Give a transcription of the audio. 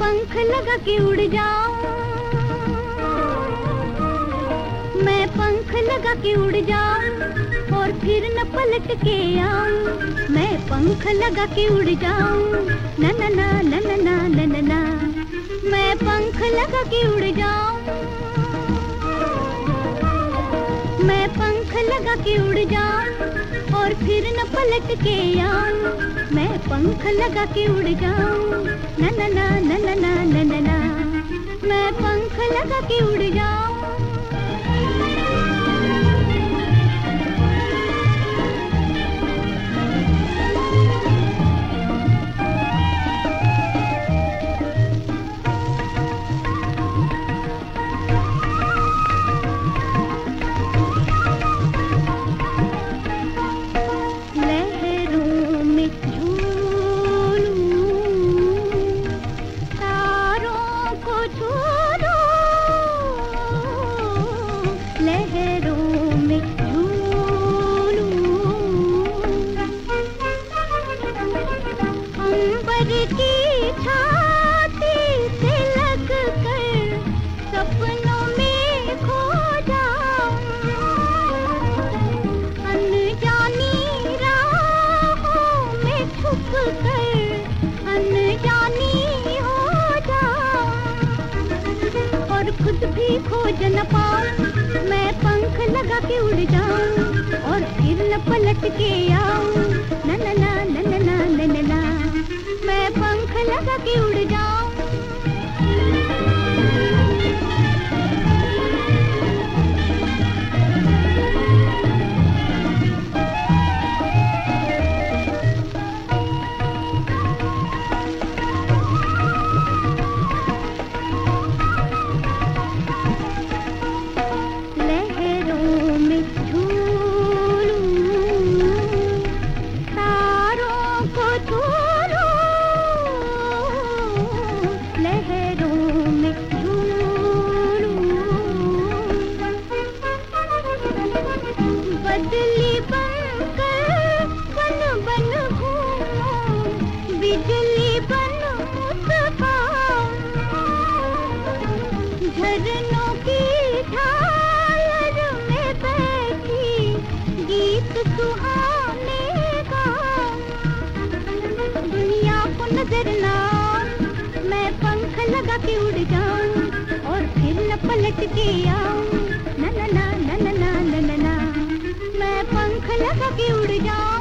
पंख लगा के उड़ जाऊं, मैं पंख लगा के उड़ जाऊं और फिर न पलट के आऊं। मैं पंख लगा के उड़ जाऊं, ना ना ना ना ना ना ना ना ना। मैं पंख लगा के उड़ जाऊं, मैं पंख लगा के उड़ जाऊं और फिर न पलट के आऊं। मैं पंख लगा के उड़ जाऊं, ना ना ना ना ना ना ना ना ना। मैं पंख लगा के उड़ जाऊं। लहरों में झूलूं, अंबर की छाती से लग कर सपनों में खो जाऊं। अनजानी राहों में छुप कर अनजानी हो जाऊं और खुद भी खोज न पाऊं। मैं पंख लगा के उड़ जाऊं और फिर न पलट के आऊं, ना ना ना ना ना ना ना ना ना। मैं पंख लगा के उड़ जाऊं। बदली बनकर बन बन घूमूं, बिजली बन मुस्काऊं, झरनों की ढाल में बैठी गीत सुहाने गाऊं। दुनिया को नजर ना मैं पंख लगा के उड़ जाऊं और फिर न पलट के आऊं, ना ना ना ना ना ना ना ना। मैं पंख लगा के उड़ जाऊं।